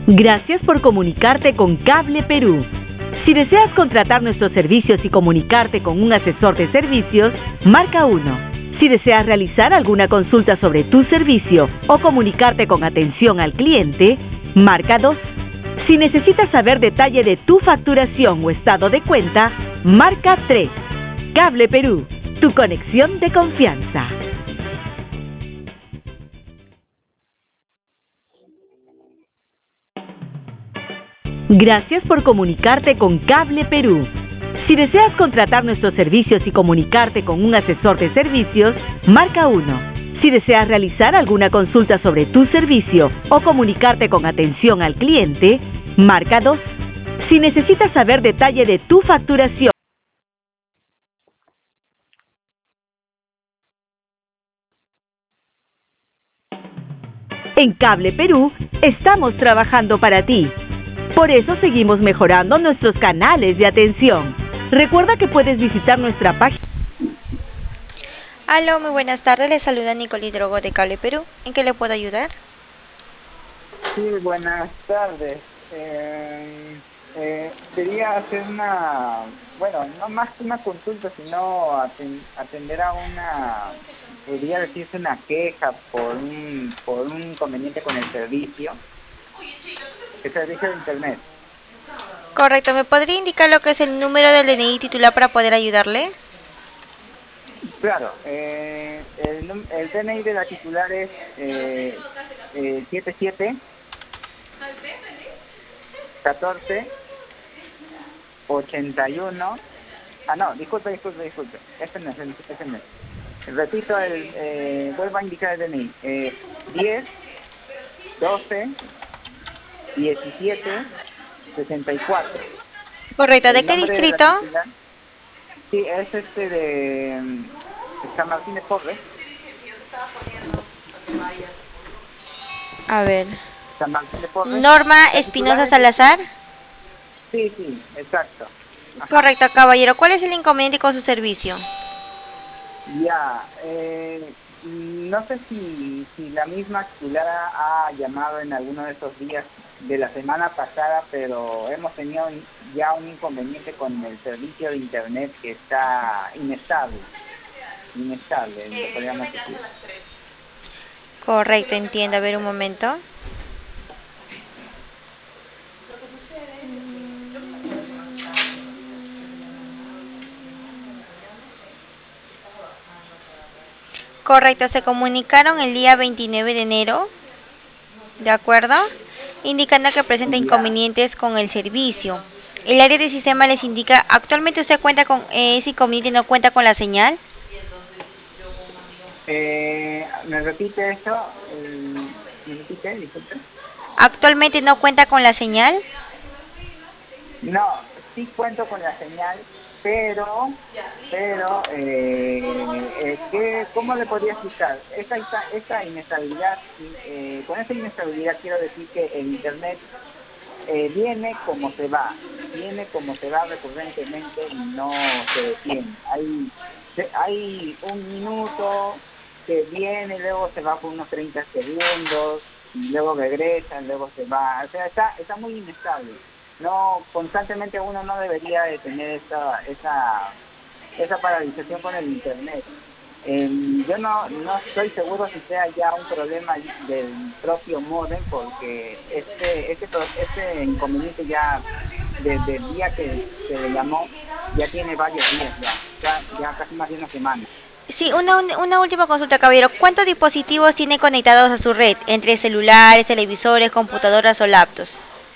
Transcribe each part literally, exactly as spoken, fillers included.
Gracias por comunicarte con Cable Perú. Si deseas contratar nuestros servicios y comunicarte con un asesor de servicios, marca uno. Si deseas realizar alguna consulta sobre tu servicio o comunicarte con atención al cliente, marca dos. Si necesitas saber detalle de tu facturación o estado de cuenta, marca tres. Cable Perú, tu conexión de confianza. Gracias por comunicarte con Cable Perú. Si deseas contratar nuestros servicios y comunicarte con un asesor de servicios, marca uno. Si deseas realizar alguna consulta sobre tu servicio o comunicarte con atención al cliente, marca dos. Si necesitas saber detalle de tu facturación, en Cable Perú estamos trabajando para ti. Por eso seguimos mejorando nuestros canales de atención. Recuerda que puedes visitar nuestra página. Aló, muy buenas tardes. Les saluda Nicole Drogo de Cable Perú. ¿En qué le puedo ayudar? Sí, buenas tardes. Eh, eh, quería hacer una, bueno, no más que una consulta, sino aten- atender a una, podría decirse una queja por un, por un inconveniente con el servicio, el servicio de internet. Correcto. ¿Me podría indicar lo que es el número del D N I titular para poder ayudarle? Claro, eh, el, num- el D N I de la titular es eh, eh, siete siete catorce ochenta y uno. Ah, no, disculpe, disculpe, disculpe. Este no es, el- este no es. Repito, el, eh, vuelvo a indicar el D N I. Eh, diez, doce, diecisiete, sesenta y cuatro. Correcto. ¿De El qué nombre de la distrito? titular, sí, es este de, mm, San Martín de Porres. A ver. San Martín de Porres. Norma La Espinosa titular es- Salazar. Sí, sí, exacto. Ajá. Correcto, caballero. ¿Cuál es el inconveniente con su servicio? Ya, eh, no sé si, si la misma titular ha llamado en alguno de esos días de la semana pasada, pero hemos tenido ya un inconveniente con el servicio de internet que está inestable, inestable, lo podríamos decir. Correcto, entiendo. A ver, un momento. Correcto, se comunicaron el día veintinueve de enero, ¿de acuerdo? Indicando que presenta Ya. inconvenientes con el servicio. El área de sistema les indica, ¿actualmente usted cuenta con eh, ese inconveniente y no cuenta con la señal? Eh, ¿Me repite eso? Eh, ¿Me repite? Disculpe. ¿Actualmente no cuenta con la señal? No, sí cuento con la señal, pero, pero, eh, eh, ¿qué, ¿cómo le podría explicar? Esa, esa, esa inestabilidad, eh, con esa inestabilidad quiero decir que el internet eh, viene como se va, viene como se va recurrentemente y no se detiene. Hay, se- hay un minuto que viene, luego se va por unos treinta segundos, y luego regresa, luego se va, o sea, está, está muy inestable. No, constantemente uno no debería de tener esa, esa, esa paralización con el internet. Eh, yo no, no estoy seguro si sea ya un problema del propio modem, porque este, este, pro- este inconveniente ya desde el día que se le llamó ya tiene varios días ya, ya, ya casi más de una semana. Sí, una, un- una última consulta, caballero. ¿Cuántos dispositivos tiene conectados a su red? Entre celulares, televisores, computadoras o laptops.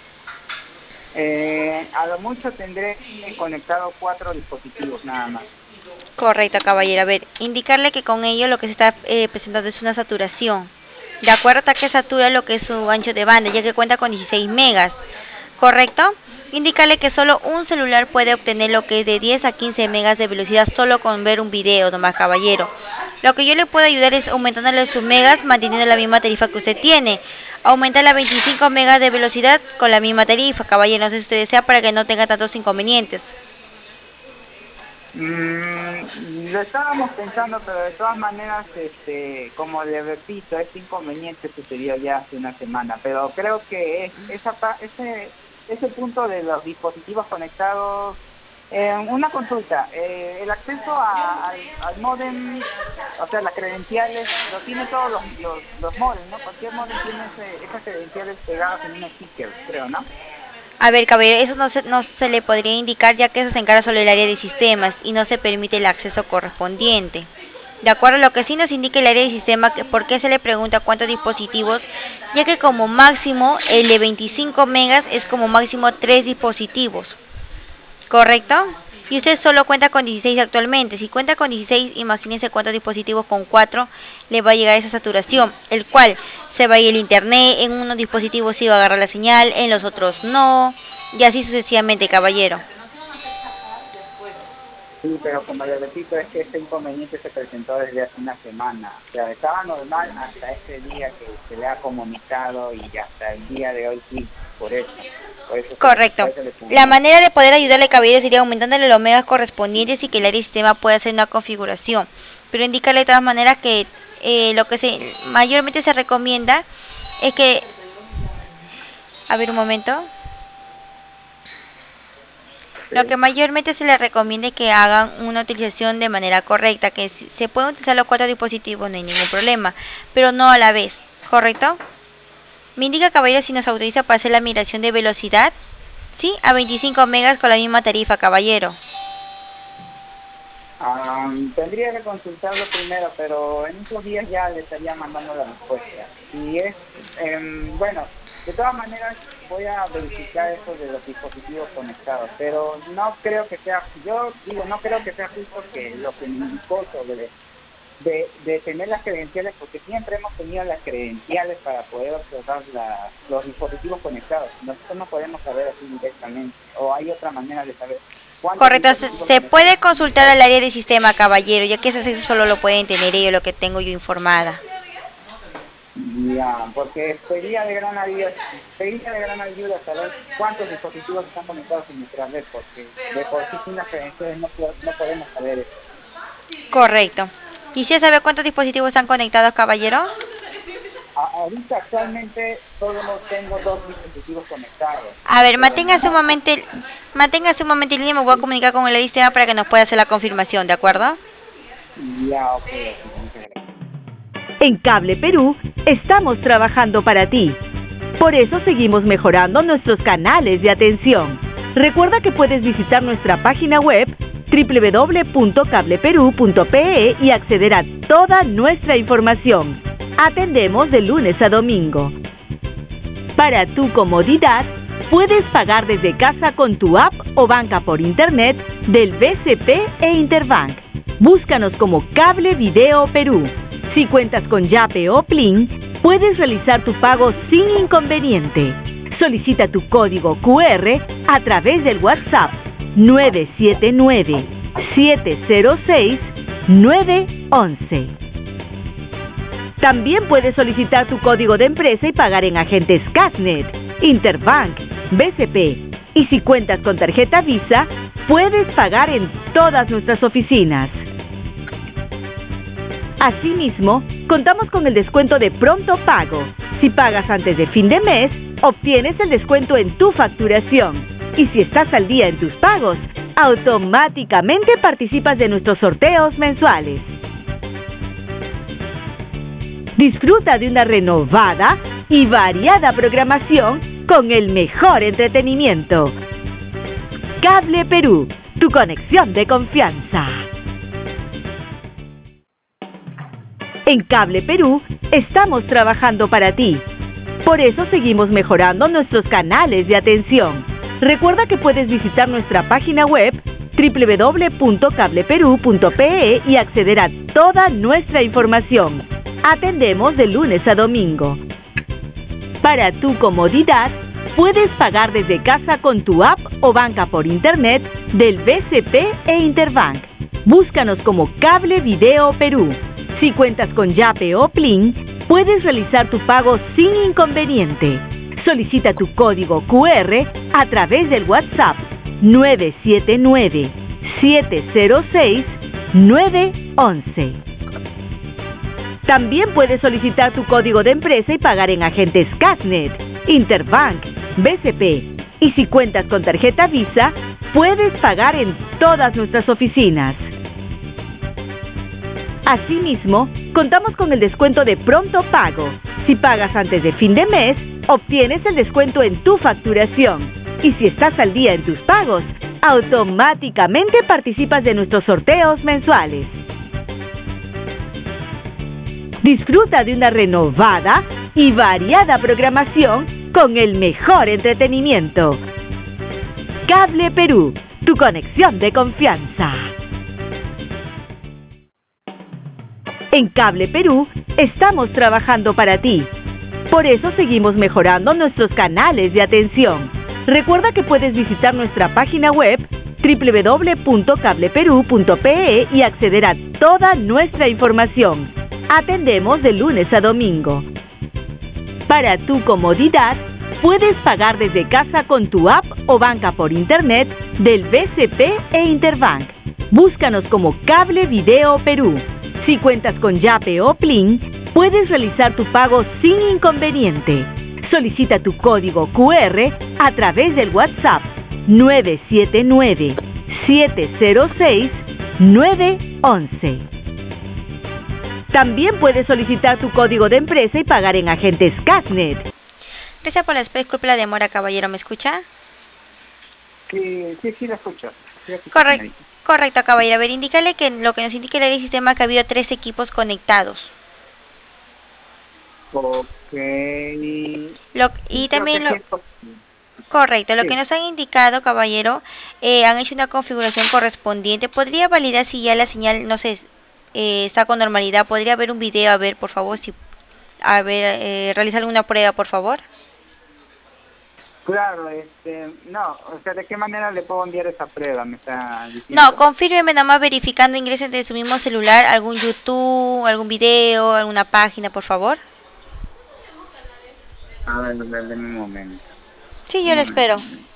Eh, a lo mucho tendré conectado cuatro dispositivos nada más. Correcto, caballero. A ver, indicarle que con ello lo que se está eh, presentando es una saturación. De acuerdo a que satura lo que es su ancho de banda, ya que cuenta con dieciséis megas. ¿Correcto? Indicarle que solo un celular puede obtener lo que es de diez a quince megas de velocidad solo con ver un video, nomás, caballero. Lo que yo le puedo ayudar es aumentándole sus megas, manteniendo la misma tarifa que usted tiene. Aumentar a veinticinco megas de velocidad con la misma tarifa, caballero. No sé si usted desea para que no tenga tantos inconvenientes. Mm, lo estábamos pensando, pero de todas maneras, este, como le repito, este inconveniente sucedió ya hace una semana, pero creo que es, esa, ese, ese punto de los dispositivos conectados, eh, una consulta, eh, el acceso a, al, al módem, o sea, las credenciales, lo tiene todos los, los, los módems, ¿no? Cualquier módem tiene ese, esas credenciales pegadas en un sticker, creo, ¿no? A ver, caballero, eso no se, no se le podría indicar ya que eso se encarga sobre el área de sistemas y no se permite el acceso correspondiente. De acuerdo a lo que sí nos indica el área de sistema, ¿por qué se le pregunta cuántos dispositivos? Ya que como máximo el de veinticinco megas es como máximo tres dispositivos, ¿correcto? Y usted solo cuenta con dieciséis actualmente. Si cuenta con dieciséis, imagínense cuántos dispositivos con cuatro le va a llegar esa saturación, el cual se va a ir el internet, en unos dispositivos sí va a agarrar la señal, en los otros no, y así sucesivamente, caballero. Sí, pero como le repito, es que este inconveniente se presentó desde hace una semana. O sea, estaba normal hasta este día que se le ha comunicado y hasta el día de hoy sí, por eso. Por eso Correcto. por eso la manera de poder ayudarle, caballero, sería aumentándole los megas correspondientes y que el área de sistema pueda hacer una configuración. Pero indicarle de todas maneras que eh, lo que se mayormente se recomienda es que... A ver un momento... Lo que mayormente se les recomienda es que hagan una utilización de manera correcta, que se pueden utilizar los cuatro dispositivos, no hay ningún problema, pero no a la vez, ¿correcto? Me indica, caballero, si nos autoriza para hacer la migración de velocidad, sí, a veinticinco megas con la misma tarifa, caballero. Um, tendría que consultarlo primero, pero en estos días ya le estaría mandando la respuesta. Y es, eh, bueno, de todas maneras voy a verificar eso de los dispositivos conectados, pero no creo que sea, yo digo, no creo que sea justo que lo que me indicó sobre de, de tener las credenciales, porque siempre hemos tenido las credenciales para poder observar la, los dispositivos conectados. Nosotros no podemos saber así directamente, o hay otra manera de saber. Correcto, se, se puede consultar al área de sistema, caballero, ya que eso solo lo pueden tener ellos, lo que tengo yo informada. Ya, porque sería de gran ayuda, sería de gran ayuda saber cuántos dispositivos están conectados en nuestra red, porque de por sí sin las credenciales no, no podemos saber eso. Correcto. ¿Y si sabe cuántos dispositivos están conectados, caballero? Ahorita actualmente solo tengo dos dispositivos conectados. A ver, manténgase un momento, manténgase un momento en línea, me voy a comunicar con el sistema para que nos pueda hacer la confirmación, ¿de acuerdo? Ya, ok, ok. En Cable Perú estamos trabajando para ti. Por eso seguimos mejorando nuestros canales de atención. Recuerda que puedes visitar nuestra página web doble u doble u doble u punto cable perú punto pe e y acceder a toda nuestra información. Atendemos de lunes a domingo. Para tu comodidad, puedes pagar desde casa con tu app o banca por internet del B C P e Interbank. Búscanos como Cable Video Perú. Si cuentas con Yape o Plin, puedes realizar tu pago sin inconveniente. Solicita tu código cu erre a través del WhatsApp nueve siete nueve, siete cero seis, nueve once. También puedes solicitar tu código de empresa y pagar en agentes Casnet, Interbank, B C P. Y si cuentas con tarjeta Visa, puedes pagar en todas nuestras oficinas. Asimismo, contamos con el descuento de pronto pago. Si pagas antes de fin de mes, obtienes el descuento en tu facturación. Y si estás al día en tus pagos, automáticamente participas de nuestros sorteos mensuales. Disfruta de una renovada y variada programación con el mejor entretenimiento. Cable Perú, tu conexión de confianza. En Cable Perú estamos trabajando para ti. Por eso seguimos mejorando nuestros canales de atención. Recuerda que puedes visitar nuestra página web doble u doble u doble u punto cable perú punto pe e y acceder a toda nuestra información. Atendemos de lunes a domingo. Para tu comodidad, puedes pagar desde casa con tu app o banca por internet del B C P e Interbank. Búscanos como Cable Video Perú. Si cuentas con Yape o Plin, puedes realizar tu pago sin inconveniente. Solicita tu código cu erre a través del WhatsApp nueve siete nueve, siete cero seis, nueve uno uno. También puedes solicitar tu código de empresa y pagar en agentes Casnet, Interbank, B C P. Y si cuentas con tarjeta Visa, puedes pagar en todas nuestras oficinas. Asimismo, contamos con el descuento de pronto pago. Si pagas antes de fin de mes, obtienes el descuento en tu facturación. Y si estás al día en tus pagos, automáticamente participas de nuestros sorteos mensuales. Disfruta de una renovada y variada programación con el mejor entretenimiento. Cable Perú, tu conexión de confianza. En Cable Perú estamos trabajando para ti. Por eso seguimos mejorando nuestros canales de atención. Recuerda que puedes visitar nuestra página web doble u doble u doble u punto cable perú punto pe e y acceder a toda nuestra información. Atendemos de lunes a domingo. Para tu comodidad, puedes pagar desde casa con tu app o banca por internet del B C P e Interbank. Búscanos como Cable Video Perú. Si cuentas con Yape o Plin, puedes realizar tu pago sin inconveniente. Solicita tu código cu erre a través del WhatsApp nueve siete nueve, siete cero seis, nueve uno uno. También puedes solicitar tu código de empresa y pagar en agentes Casnet. Gracias por la espera, disculpe la demora, caballero, ¿me escucha? Sí, sí, sí, la escucho. Sí, la escucho, Correcto, señorita. correcto, caballero. A ver, indícale que lo que nos indica el sistema que ha habido tres equipos conectados. Ok. Lo, y Creo también que lo... sí es posible. Correcto, lo Sí. que nos han indicado, caballero, eh, han hecho una configuración correspondiente. ¿Podría validar si ya la señal, no sé, eh, está con normalidad? ¿Podría haber un video, a ver, por favor, si, a ver, eh, realizar alguna prueba, por favor? Claro, este, no, o sea, ¿de qué manera le puedo enviar esa prueba? Me está diciendo. No, confírmeme nada más verificando ingresos de su mismo celular, algún YouTube, algún video, alguna página, por favor. A ver, dame un momento. Sí, yo lo espero.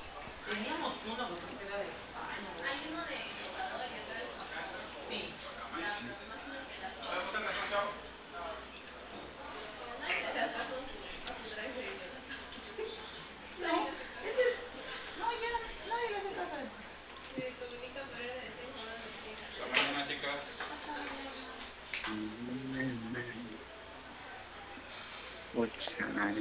Pucha madre.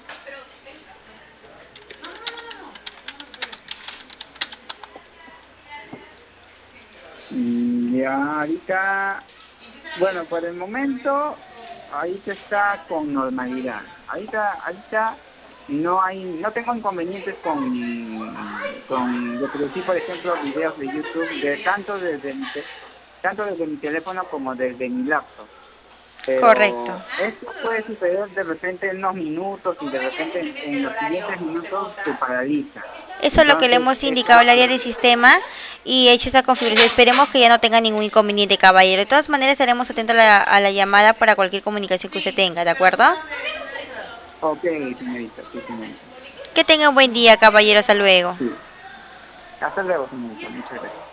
Mm, Ya, ahorita, bueno, por el momento, ahorita está con normalidad. Ahorita, ahorita no hay, no tengo inconvenientes con, con reproducir, por ejemplo, videos de YouTube, de tanto desde mi, te- tanto desde mi teléfono como desde mi laptop. Pero Correcto. esto puede suceder de repente en unos minutos y de repente en, en los siguientes minutos se paraliza. Eso es lo que le hemos Entonces, indicado al esto- área del sistema y hecho esa configuración. Esperemos que ya no tenga ningún inconveniente, caballero. De todas maneras, estaremos atentos a la, a la llamada para cualquier comunicación que usted tenga, ¿de acuerdo? Ok, señorita, sí, señorita. Que tenga un buen día, caballero. Hasta luego. Sí. Hasta luego, señorita. Muchas gracias.